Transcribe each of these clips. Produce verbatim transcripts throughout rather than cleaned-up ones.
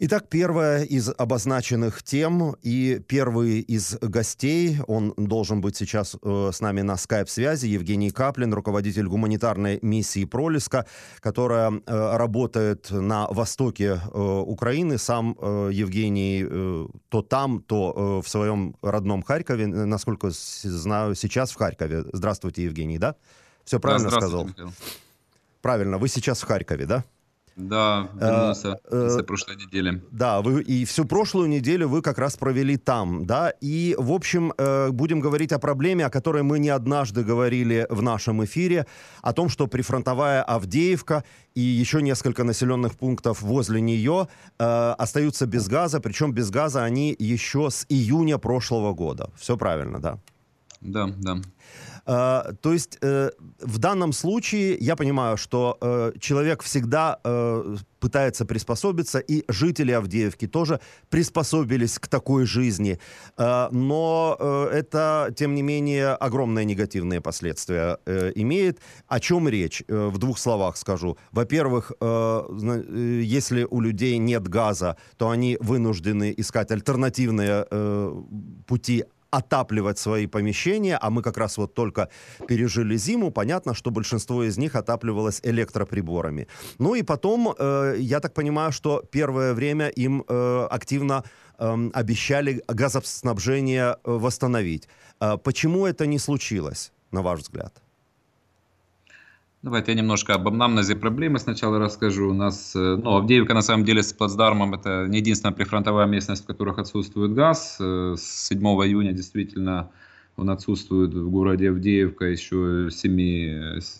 Итак, первая из обозначенных тем и первый из гостей, он должен быть сейчас э, с нами на скайп-связи, Евгений Каплин, руководитель гуманитарной миссии «Пролеска», которая э, работает на востоке э, Украины. Сам э, Евгений э, то там, то э, в своем родном Харькове, насколько знаю, сейчас в Харькове. Здравствуйте, Евгений, да? Все правильно да, сказал? Михаил. Правильно, вы сейчас в Харькове, да? Да, вернулся после прошлой недели. Да, вы и всю прошлую неделю вы как раз провели там, да, и, в общем, э, будем говорить о проблеме, о которой мы не однажды говорили в нашем эфире, о том, что прифронтовая Авдеевка и еще несколько населенных пунктов возле нее э, остаются без газа, причем без газа они еще с июня прошлого года. Все правильно, да? Да, да. Uh, то есть uh, в данном случае я понимаю, что uh, человек всегда uh, пытается приспособиться, и жители Авдеевки тоже приспособились к такой жизни. Uh, но uh, это, тем не менее, огромные негативные последствия uh, имеет. О чем речь? Uh, в двух словах скажу. Во-первых, uh, если у людей нет газа, то они вынуждены искать альтернативные uh, пути отапливать свои помещения, а мы как раз вот только пережили зиму, понятно, что большинство из них отапливалось электроприборами. Ну и потом, э, я так понимаю, что первое время им э, активно э, обещали газоснабжение восстановить. Э, почему это не случилось, на ваш взгляд? Давайте я немножко об анамнезе проблемы сначала расскажу. У нас, ну, Авдеевка на самом деле с плацдармом это не единственная прифронтовая местность, в которых отсутствует газ. С седьмого июня действительно он отсутствует в городе Авдеевка, еще в семи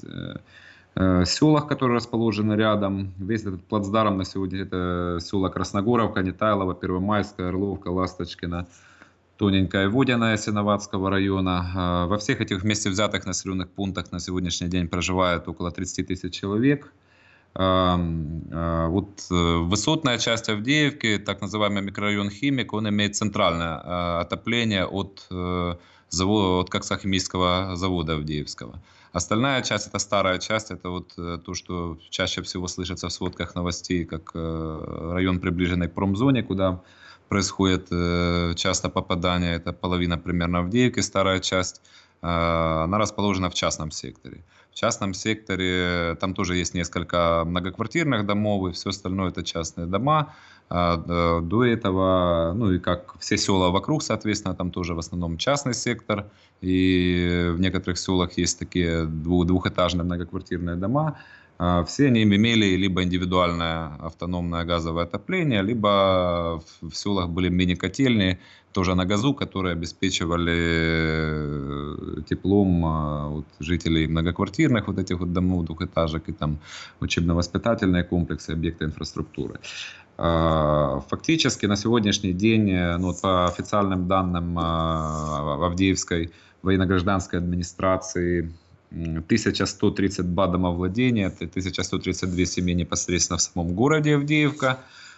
селах, которые расположены рядом. Весь этот плацдарм на сегодня это села Красногоровка, Нетайлово, Первомайская, Орловка, Ласточкино, Тоненькая, Водяная Синоватского района. Во всех этих вместе взятых населенных пунктах на сегодняшний день проживает около тридцати тысяч человек. Вот высотная часть Авдеевки, так называемый микрорайон Химик, он имеет центральное отопление от, завода, от коксохимического завода Авдеевского. Остальная часть, это старая часть, это вот то, что чаще всего слышится в сводках новостей, как район, приближенный к промзоне, куда происходит э, часто попадание, это половина примерно Авдеевки, старая часть, э, она расположена в частном секторе. В частном секторе там тоже есть несколько многоквартирных домов, и все остальное это частные дома. А, до этого, ну и как все села вокруг, соответственно, там тоже в основном частный сектор, и в некоторых селах есть такие двух, двухэтажные многоквартирные дома. Все они имели либо индивидуальное автономное газовое отопление, либо в селах были мини-котельные, тоже на газу, которые обеспечивали теплом вот, жителей многоквартирных вот этих вот домов, двухэтажек, и там учебно-воспитательные комплексы, объекты инфраструктуры. Фактически на сегодняшний день, ну, по официальным данным Авдеевской военно-гражданской администрации, тысяча сто тридцать два домовладения, это тысяча сто тридцать две семьи непосредственно в самом городе Авдеевка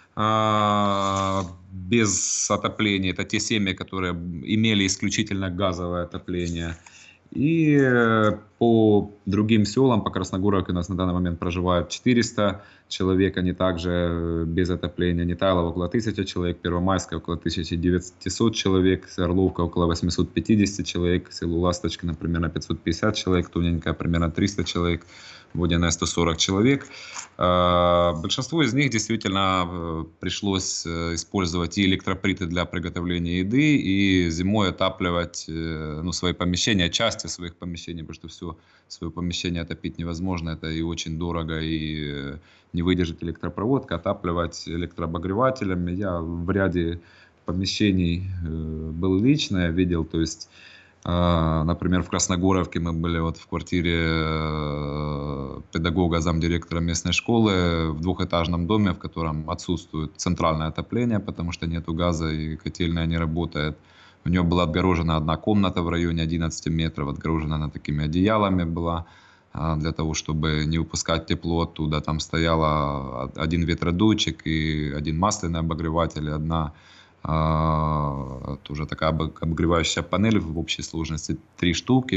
без отопления. Это те семьи, которые имели исключительно газовое отопление. И по другим селам, по Красногоровке у нас на данный момент проживают четыреста человек, они также без отопления. Нетайлово около тысячи человек, Первомайская около тысяча девятьсот человек, Орловка около восемьсот пятьдесят человек, село Ласточкино примерно пятьсот пятьдесят человек, Тоненькая примерно триста человек, Водяная сто сорок человек. Большинство из них действительно пришлось использовать и электроприты для приготовления еды, и зимой отапливать, ну, свои помещения, части своих помещений, потому что все свое помещение отопить невозможно, это и очень дорого, и не выдержит электропроводка, отапливать электрообогревателями. Я в ряде помещений был лично, я видел, то есть, например, в Красногоровке мы были вот в квартире педагога, замдиректора местной школы, в двухэтажном доме, в котором отсутствует центральное отопление, потому что нету газа и котельная не работает. У него была отгорожена одна комната в районе одиннадцати метров, отгорожена она такими одеялами была, для того, чтобы не выпускать тепло оттуда. Там стояла один ветродуйчик и один масляный обогреватель, одна тоже такая обогревающая панель в общей сложности три штуки.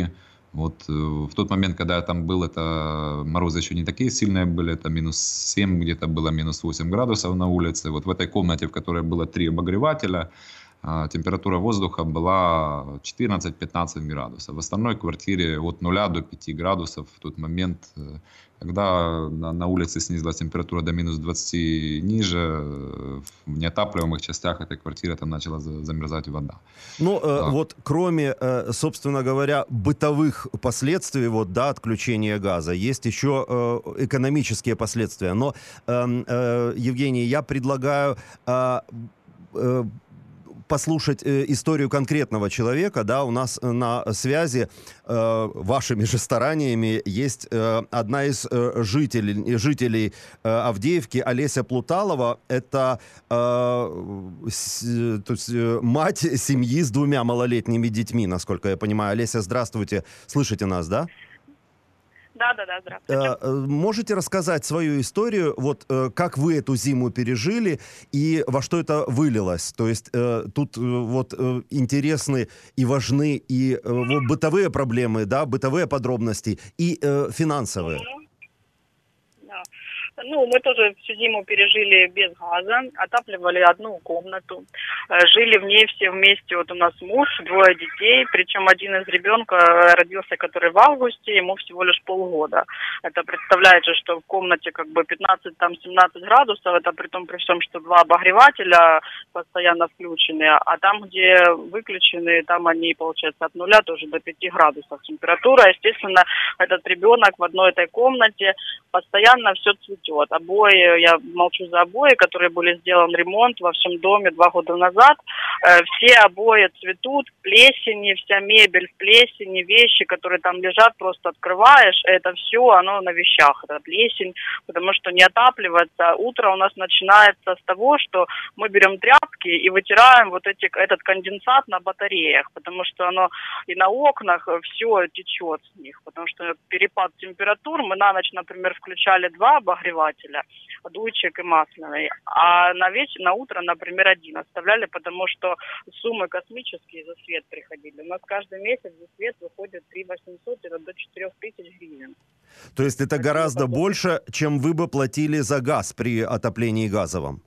Вот в тот момент, когда я там был, это морозы еще не такие сильные были, это минус семь, где-то было минус восемь градусов на улице. Вот в этой комнате, в которой было три обогревателя, температура воздуха была четырнадцать-пятнадцать градусов. В остальной квартире от нуля до пяти градусов в тот момент, когда на, на улице снизилась температура до минус двадцати ниже, в неотапливаемых частях этой квартиры там начала замерзать вода. Ну, э, А. вот кроме, э, собственно говоря, бытовых последствий вот, да, отключения газа, есть еще э, экономические последствия. Но, э, э, Евгений, я предлагаю э, э, послушать э, историю конкретного человека, да, у нас на связи э, вашими же стараниями есть э, одна из э, жителей, жителей э, Авдеевки, Олеся Плуталова, это э, с, то есть, э, мать семьи с двумя малолетними детьми, насколько я понимаю. Олеся, здравствуйте, слышите нас, да? Да, да, да, здравствуйте. Можете рассказать свою историю, вот как вы эту зиму пережили и во что это вылилось? То есть тут вот интересны и важны и бытовые проблемы, да, бытовые подробности, и финансовые. Ну, мы тоже всю зиму пережили без газа, отапливали одну комнату, жили в ней все вместе. Вот у нас муж, двое детей, причем один из ребенка родился, который в августе, ему всего лишь полгода. Это представляете, что в комнате как бы пятнадцать-семнадцать градусов, это при том, при всем, что два обогревателя постоянно включены, а там, где выключены, там они, получается, от нуля тоже до пяти градусов температура. Естественно, этот ребенок в одной этой комнате, постоянно все цветет. Обои, я молчу за обои, которые были сделан ремонт во всем доме два года назад. Э, все обои цветут, плесени, вся мебель в плесени, вещи, которые там лежат, просто открываешь, это все, оно на вещах, это плесень, потому что не отапливается. Утро у нас начинается с того, что мы берем тряпки и вытираем вот эти, этот конденсат на батареях, потому что оно и на окнах все течет с них, потому что перепад температур, мы на ночь, например, включали два обогревателя, дуйчик и масляный, а на вечер, на утро, например, один оставляли, потому что суммы космические за свет приходили. У нас каждый месяц за свет выходит три тысячи восемьсот до четырех тысяч гривен. То есть это гораздо больше, чем вы бы платили за газ при отоплении газовом?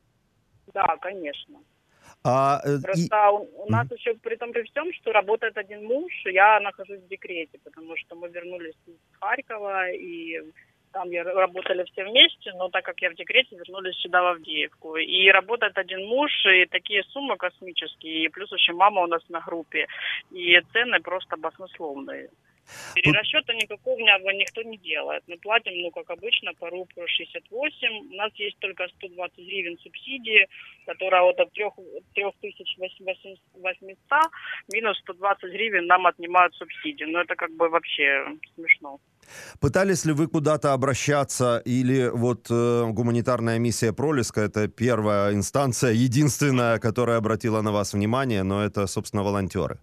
Да, конечно. А, Просто и... у, у нас mm-hmm. еще при том при всем, что работает один муж, я нахожусь в декрете, потому что мы вернулись из Харькова, и там я работали все вместе, но так как я в декрете, вернулись сюда, в Авдеевку. И работает один муж, и такие суммы космические, и плюс еще мама у нас на группе, и цены просто баснословные. Перерасчета никакого никто не делает. Мы платим, ну, как обычно, по РУП шестьдесят восемь. У нас есть только сто двадцать гривен субсидии, которая вот от трёх тысяч восьмисот минус сто двадцать гривен нам отнимают субсидии. Но это как бы вообще смешно. Пытались ли вы куда-то обращаться, или вот э, гуманитарная миссия «Пролеска» — это первая инстанция, единственная, которая обратила на вас внимание, но это, собственно, волонтеры?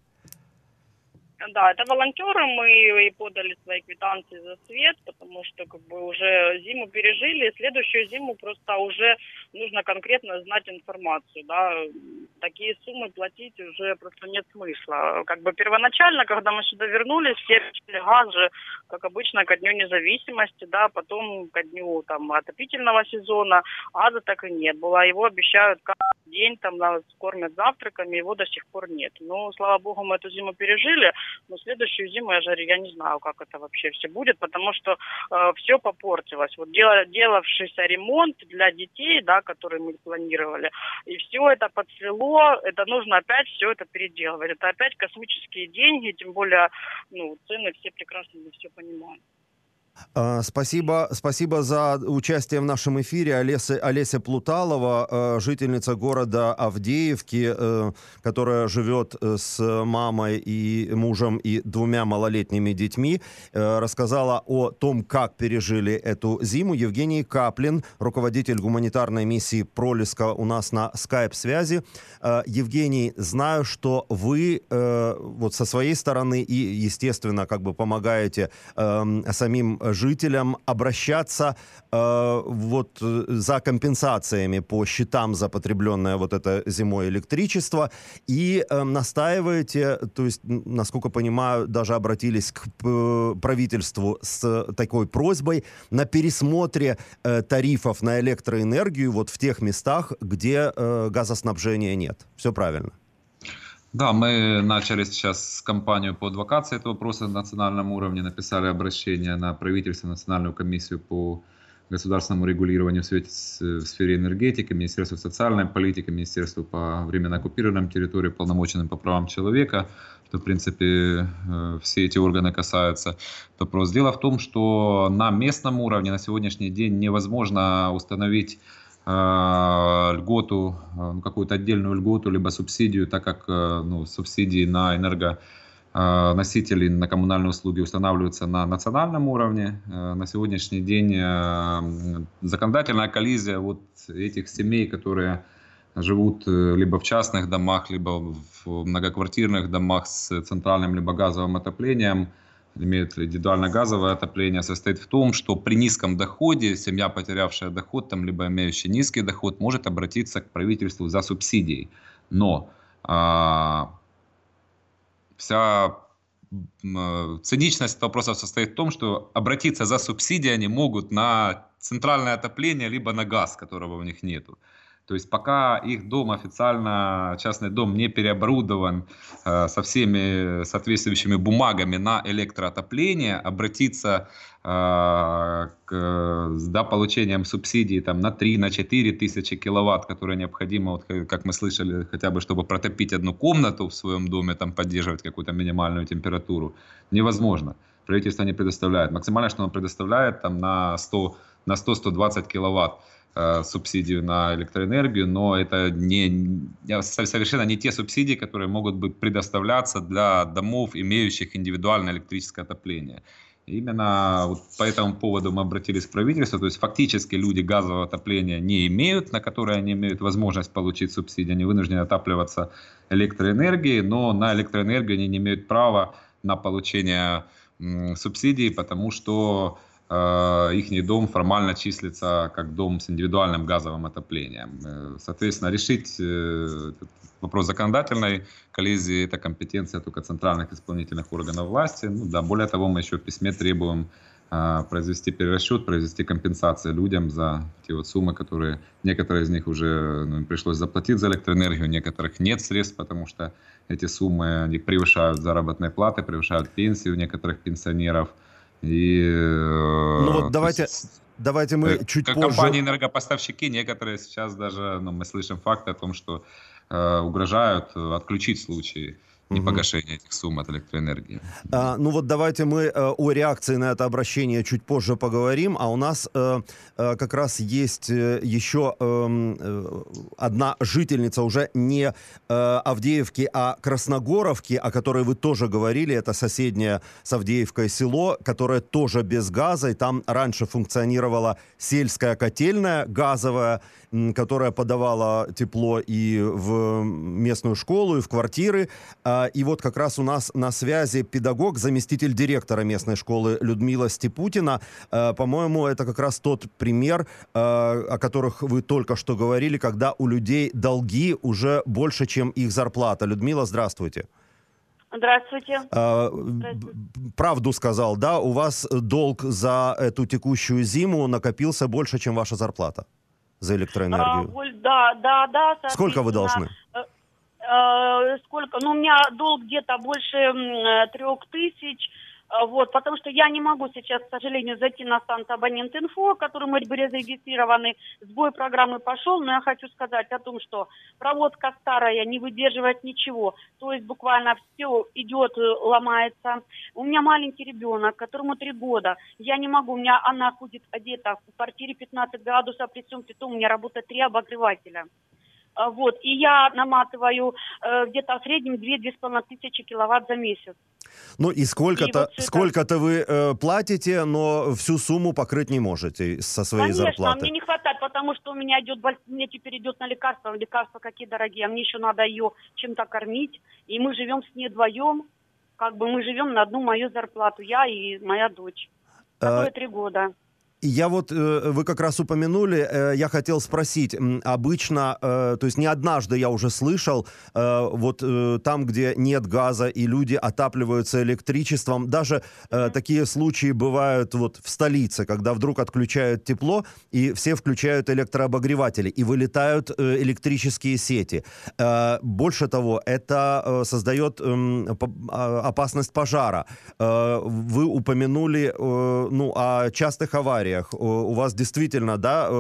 Да, это волонтеры, мы и подали свои квитанции за свет, потому что как бы уже зиму пережили, следующую зиму просто уже нужно конкретно знать информацию, да, такие суммы платить уже просто нет смысла. Как бы первоначально, когда мы сюда вернулись, все решили газ же, как обычно, ко Дню независимости, да, потом ко дню там отопительного сезона, газа так и нет было, его обещают каждый день, там нас кормят завтраками, его до сих пор нет. Ну, слава богу, мы эту зиму пережили. Но следующую зиму, я же я не знаю, как это вообще все будет, потому что э, все попортилось. Вот дел, делавшийся ремонт для детей, да, который мы планировали, и все это подсвело, это нужно опять все это переделывать. Это опять космические деньги, тем более, ну, цены все прекрасно все понимают. Спасибо, спасибо за участие в нашем эфире. Олеся, Олеся Плуталова, жительница города Авдеевки, которая живет с мамой и мужем и двумя малолетними детьми, рассказала о том, как пережили эту зиму. Евгений Каплин, руководитель гуманитарной миссии «Пролеска», у нас на скайп-связи. Евгений, знаю, что вы вот со своей стороны и, естественно, как бы помогаете самим жителям обращаться э, вот за компенсациями по счетам за потребленное вот это зимой электричество, и э, настаиваете, то есть, насколько понимаю, даже обратились к э, правительству с такой просьбой на пересмотре э, тарифов на электроэнергию вот в тех местах, где э, газоснабжения нет. Все правильно? Да, мы начали сейчас кампанию по адвокации этого вопроса на национальном уровне, написали обращение на правительство, Национальную комиссию по государственному регулированию в сфере энергетики, Министерство социальной политики, Министерство по временно оккупированным территориям, полномоченным по правам человека, что в принципе все эти органы касаются. Вопрос. Дело в том, что на местном уровне на сегодняшний день невозможно установить льготу, какую-то отдельную льготу, либо субсидию, так как ну, субсидии на энергоносители, на коммунальные услуги устанавливаются на национальном уровне. На сегодняшний день законодательная коллизия вот этих семей, которые живут либо в частных домах, либо в многоквартирных домах с центральным либо газовым отоплением, имеют индивидуальное газовое отопление, состоит в том, что при низком доходе семья, потерявшая доход, там, либо имеющая низкий доход, может обратиться к правительству за субсидией. Но а, вся а, циничность вопроса состоит в том, что обратиться за субсидией они могут на центральное отопление, либо на газ, которого у них нету. То есть пока их дом официально, частный дом не переоборудован э, со всеми соответствующими бумагами на электроотопление, обратиться э, к, за получением субсидий там, на три-четыре тысячи киловатт, которые необходимо, вот, как мы слышали, хотя бы чтобы протопить одну комнату в своем доме, там, поддерживать какую-то минимальную температуру, невозможно. Правительство не предоставляет. Максимально, что оно предоставляет, там, на сто-сто двадцать киловатт субсидию на электроэнергию, но это не, совершенно не те субсидии, которые могут быть предоставляться для домов, имеющих индивидуальное электрическое отопление. Именно вот по этому поводу мы обратились к правительству, то есть фактически люди газового отопления не имеют, на которое они имеют возможность получить субсидии, они вынуждены отапливаться электроэнергией, но на электроэнергию они не имеют права на получение м, субсидий, потому что их дом формально числится как дом с индивидуальным газовым отоплением. Соответственно, решить этот вопрос законодательной коллизии – это компетенция только центральных исполнительных органов власти. Ну, да, более того, мы еще в письме требуем произвести перерасчет, произвести компенсации людям за те вот суммы, которые некоторые из них уже ну, им пришлось заплатить за электроэнергию, у некоторых нет средств, потому что эти суммы они превышают заработные платы, превышают пенсии у некоторых пенсионеров. И, ну вот давайте, есть, давайте мы чуть как позже... компании-энергопоставщики, некоторые сейчас даже, ну, мы слышим факты о том, что э, угрожают отключить в случае непогашения этих сумм от электроэнергии. А, ну вот давайте мы э, о реакции на это обращение чуть позже поговорим, а у нас э, э, как раз есть э, еще э, э, одна жительница уже не э, Авдеевки, а Красногоровки, о которой вы тоже говорили, это соседнее с Авдеевкой село, которое тоже без газа, и там раньше функционировала сельская котельная газовая, которая подавала тепло и в местную школу, и в квартиры. И вот как раз у нас на связи педагог, заместитель директора местной школы Людмила Степутина. По-моему, это как раз тот пример, о которых вы только что говорили, когда у людей долги уже больше, чем их зарплата. Людмила, здравствуйте. Здравствуйте. Здравствуйте. Правду сказал, да? У вас долг за эту текущую зиму накопился больше, чем ваша зарплата за электроэнергию. А, да, да, да. Сколько вы должны? Сколько? Ну, у меня долг где-то больше трех тысяч. Вот, потому что я не могу сейчас, к сожалению, зайти на станцию Абонент.Инфо, который мы были зарегистрированы. Сбой программы пошел, но я хочу сказать о том, что проводка старая, не выдерживает ничего. То есть буквально все идет, ломается. У меня маленький ребенок, которому три года. Я не могу, у меня она ходит одета в квартире пятнадцать градусов, при всем при том у меня работает три обогревателя. Вот, и я наматываю э, где-то в среднем две-две с половиной тысячи киловатт за месяц. Ну и сколько-то, вот сколько-то это... вы э, платите, но всю сумму покрыть не можете со своей Конечно, зарплаты. Конечно, мне не хватает, потому что у меня идет, мне теперь идет на лекарства, лекарства какие дорогие, а мне еще надо ее чем-то кормить, и мы живем с ней вдвоем, как бы мы живем на одну мою зарплату, я и моя дочь. Такое три года. Я вот, вы как раз упомянули, я хотел спросить, обычно, то есть не однажды я уже слышал, вот там, где нет газа и люди отапливаются электричеством, даже mm-hmm. такие случаи бывают вот в столице, когда вдруг отключают тепло, и все включают электрообогреватели, и вылетают электрические сети. Больше того, это создает опасность пожара. Вы упомянули, ну, о частых авариях. У вас действительно, да,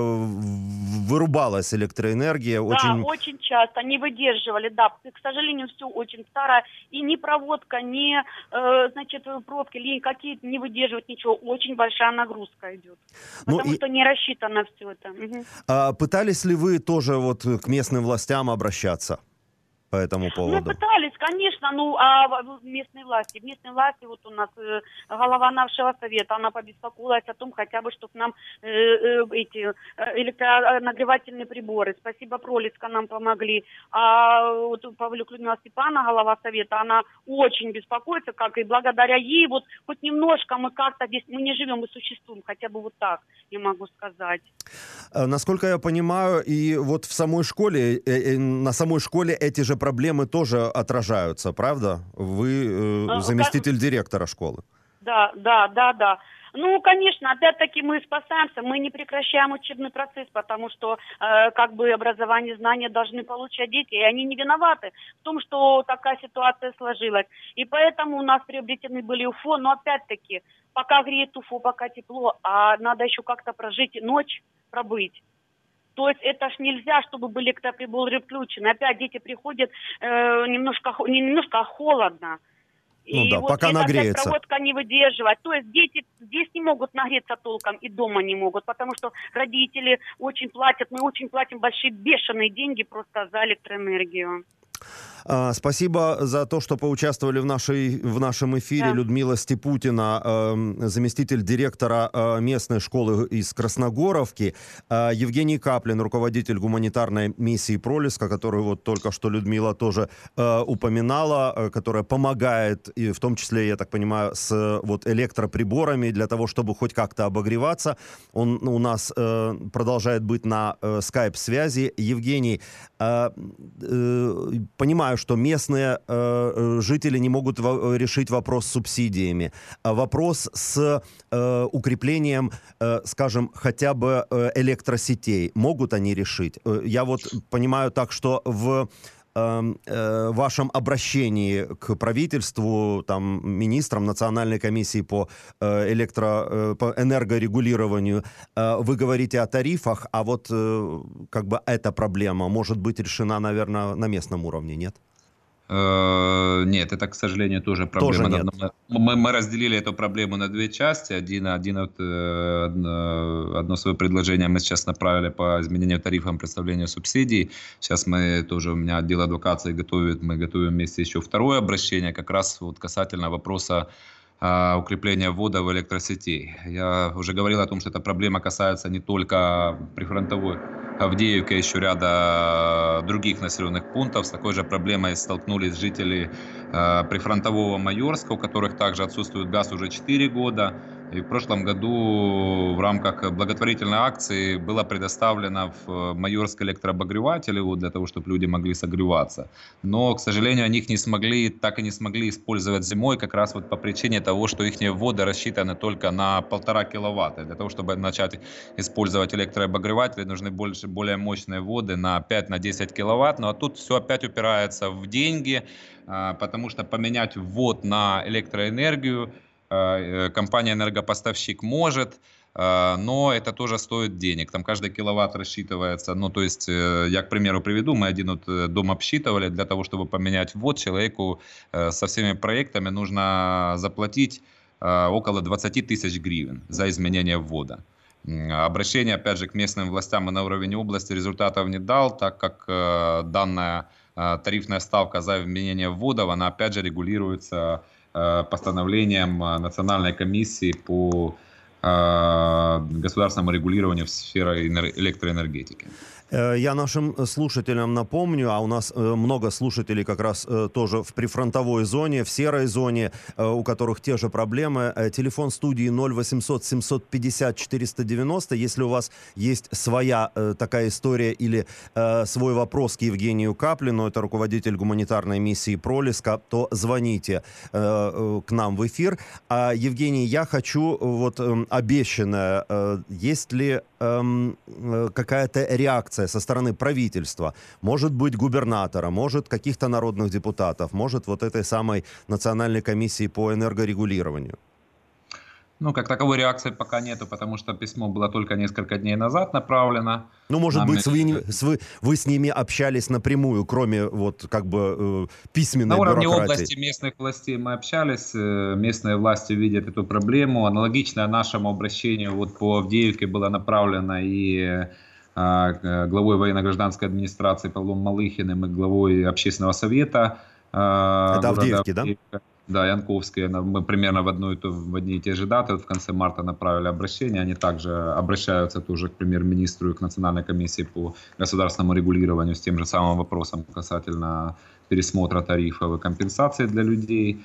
вырубалась электроэнергия? Да, очень... очень часто, не выдерживали, да. К сожалению, все очень старое. И ни проводка, ни, э, значит, пробки, линии какие-то не выдерживают ничего. Очень большая нагрузка идет. Потому ну и... что не рассчитано все это. Угу. А пытались ли вы тоже вот к местным властям обращаться по этому поводу? Мы пытались, конечно, ну, а местные власти, местные власти, вот у нас э, голова нашего совета, она побеспокоилась о том, хотя бы, чтобы нам э, э, эти э, электронагревательные приборы, спасибо, Пролеска нам помогли, а вот Павлюк Людмила Степановна, голова совета, она очень беспокоится, как и благодаря ей, вот хоть немножко мы как-то здесь, мы не живем, мы существуем, хотя бы вот так, я могу сказать. Насколько я понимаю, и вот в самой школе, э, э, на самой школе эти же проблемы тоже отражаются, правда? Вы э, заместитель как... директора школы. Да, да, да, да. Ну, конечно, опять-таки мы спасаемся, мы не прекращаем учебный процесс, потому что э, как бы образование, знания должны получать дети, и они не виноваты в том, что такая ситуация сложилась. И поэтому у нас приобретены были УФО, но опять-таки, пока греет УФО, пока тепло, а надо еще как-то прожить ночь, пробыть. То есть это ж нельзя, чтобы были электроприборы включены. Опять дети приходят э, немножко, не немножко, а холодно. Ну и да, вот пока нагреется. Проводка не выдерживает. То есть дети здесь не могут нагреться толком и дома не могут, потому что родители очень платят, мы очень платим большие бешеные деньги просто за электроэнергию. Спасибо за то, что поучаствовали в, нашей, в нашем эфире. Да. Людмила Степутина, заместитель директора местной школы из Красногоровки. Евгений Каплин, руководитель гуманитарной миссии «Пролеска», которую вот только что Людмила тоже упоминала, которая помогает, и в том числе, я так понимаю, с вот электроприборами для того, чтобы хоть как-то обогреваться. Он у нас продолжает быть на скайп-связи. Евгений, понимаю, что местные э, жители не могут в, решить вопрос с субсидиями. А вопрос с э, укреплением, э, скажем, хотя бы э, электросетей. Могут они решить? Э, я вот понимаю так, что в в вашем обращении к правительству, там, министрам Национальной комиссии по, электро, по энергорегулированию, вы говорите о тарифах, а вот как бы эта проблема может быть решена, наверное, на местном уровне, нет? Нет, это, к сожалению, тоже проблема. Тоже нет. Мы, мы разделили эту проблему на две части. Один, один вот, одно, одно свое предложение мы сейчас направили по изменению тарифам представления субсидий. Сейчас мы тоже, у меня отдел адвокации готовит, мы готовим вместе еще второе обращение, как раз вот касательно вопроса укрепления ввода в электросетей. Я уже говорил о том, что эта проблема касается не только прифронтовой Авдеевки, а еще ряда других населенных пунктов. С такой же проблемой столкнулись жители прифронтового Майорска, у которых также отсутствует газ уже четыре года. И в прошлом году в рамках благотворительной акции было предоставлено в Майорск электрообогреватели вот, для того, чтобы люди могли согреваться. Но, к сожалению, они их не смогли, так и не смогли использовать зимой, как раз вот по причине того, что их вводы рассчитаны только на полтора киловатта. Для того, чтобы начать использовать электрообогреватели, нужны больше, более мощные вводы на пять-десять киловатт. Ну а тут все опять упирается в деньги, потому что поменять ввод на электроэнергию компания-энергопоставщик может, но это тоже стоит денег. Там каждый киловатт рассчитывается. Ну, то есть, я, к примеру, приведу, мы один вот дом обсчитывали, для того, чтобы поменять ввод, человеку со всеми проектами нужно заплатить около двадцать тысяч гривен за изменение ввода. Обращение, опять же, к местным властям и на уровень области результатов не дал, так как данная тарифная ставка за изменение вводов, она, опять же, регулируется постановлением Национальной комиссии по государственному регулированию в сфере электроэнергетики. Я нашим слушателям напомню, а у нас много слушателей как раз тоже в прифронтовой зоне, в серой зоне, у которых те же проблемы. Телефон студии ноль восемьсот семьсот пятьдесят четыреста девяносто. Если у вас есть своя такая история или свой вопрос к Евгению Каплину, это руководитель гуманитарной миссии «Пролеска», то звоните к нам в эфир. А, Евгений, я хочу, вот обещанное, есть ли какая-то реакция со стороны правительства, может быть, губернатора, может, каких-то народных депутатов, может, вот этой самой Национальной комиссии по энергорегулированию? Ну, как таковой реакции пока нету, потому что письмо было только несколько дней назад направлено. Ну, может быть, вы, вы, вы с ними общались напрямую, кроме вот как бы э, письменной бюрократии? На уровне области местных властей мы общались, местные власти видят эту проблему. Аналогичное нашему обращению вот по Авдеевке было направлено и э, главой военно-гражданской администрации Павлом Малыхиным и главой общественного совета. Э, Это Авдеевки, да? Да, Янковские, мы примерно в, одну, в одни и те же даты, вот в конце марта направили обращение, они также обращаются тоже к премьер-министру и к Национальной комиссии по государственному регулированию с тем же самым вопросом касательно пересмотра тарифов и компенсации для людей.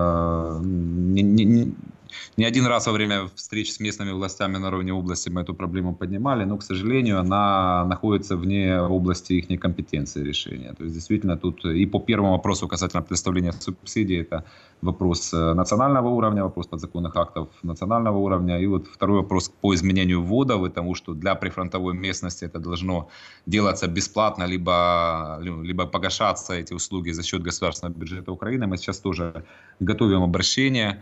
Не, не, не, не один раз во время встреч с местными властями на уровне области мы эту проблему поднимали, но, к сожалению, она находится вне области их компетенции решения. То есть, действительно, тут и по первому вопросу касательно предоставления субсидий, это вопрос национального уровня, вопрос подзаконных актов национального уровня. И вот второй вопрос по изменению вводов и тому, что для прифронтовой местности это должно делаться бесплатно, либо, либо погашаться эти услуги за счет государственного бюджета Украины. Мы сейчас тоже готовим обращение.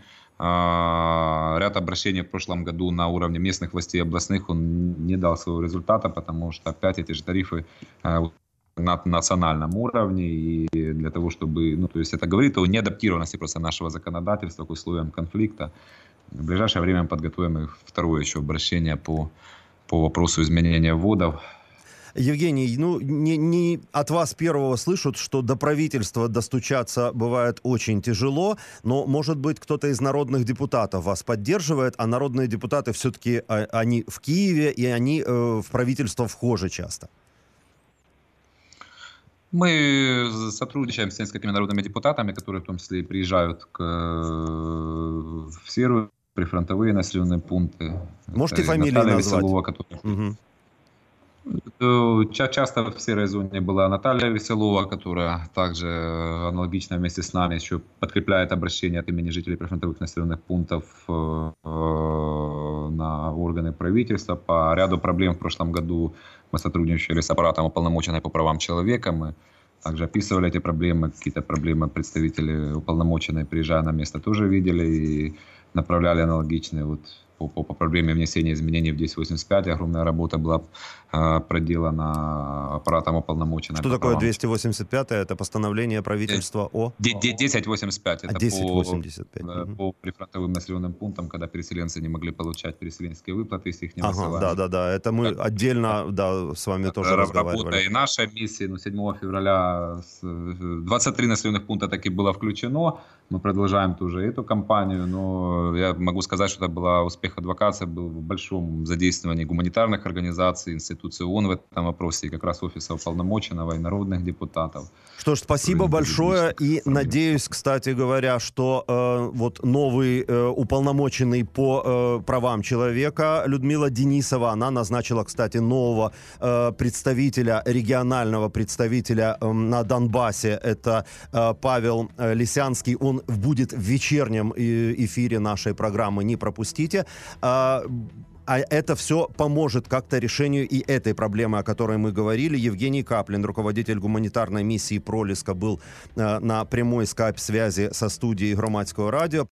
Ряд обращений в прошлом году на уровне местных властей областных, он не дал своего результата, потому что опять эти же тарифы на национальном уровне, и для того, чтобы, ну, то есть это говорит о неадаптированности просто нашего законодательства к условиям конфликта. В ближайшее время мы подготовим и второе еще обращение по, по вопросу изменения вводов. Евгений, ну не, не от вас первого слышат, что до правительства достучаться бывает очень тяжело, но, может быть, кто-то из народных депутатов вас поддерживает, а народные депутаты все-таки, они в Киеве, и они э, в правительство вхожи часто. Мы сотрудничаем с несколькими народными депутатами, которые в том числе и приезжают к, в серую, прифронтовые населенные пункты. Можете фамилии назвать? Веселова, которая... угу. Часто в серой зоне была Наталья Веселова, которая также аналогично вместе с нами еще подкрепляет обращение от имени жителей прифронтовых населенных пунктов на органы правительства. По ряду проблем в прошлом году мы сотрудничали с аппаратом уполномоченной по правам человека. Мы также описывали эти проблемы, какие-то проблемы представители уполномоченные, приезжая на место, тоже видели и направляли аналогичные вот По, по, по проблеме внесения изменений в десять восемьдесят пять. Огромная работа была э, проделана аппаратом уполномоченной. Что такое двести восемьдесят пять? Это постановление правительства о... десять восемьдесят пять. Это десять восемьдесят пять. По, угу. по прифронтовым населенным пунктам, когда переселенцы не могли получать переселенские выплаты, если их не высылали. Ага, да-да-да. Это мы так, отдельно да, с вами тоже разговаривали. Работа и наша миссия. Ну, седьмого февраля двадцать три населенных пункта таки было включено. Мы продолжаем тоже эту кампанию. Но я могу сказать, что это была успех адвокации, был в большом задействовании гуманитарных организаций, институций ООН в этом вопросе, и как раз офиса уполномоченного и народных депутатов. Что ж, спасибо большое, и надеюсь, кстати говоря, что э, вот новый э, уполномоченный по э, правам человека Людмила Денисова, она назначила, кстати, нового э, представителя, регионального представителя э, на Донбассе, это э, Павел Лисянский, он будет в вечернем эфире нашей программы, не пропустите. А, а это все поможет как-то решению и этой проблемы, о которой мы говорили. Евгений Каплин, руководитель гуманитарной миссии «Пролеска», был а, на прямой скайп-связи со студией Громадского радио.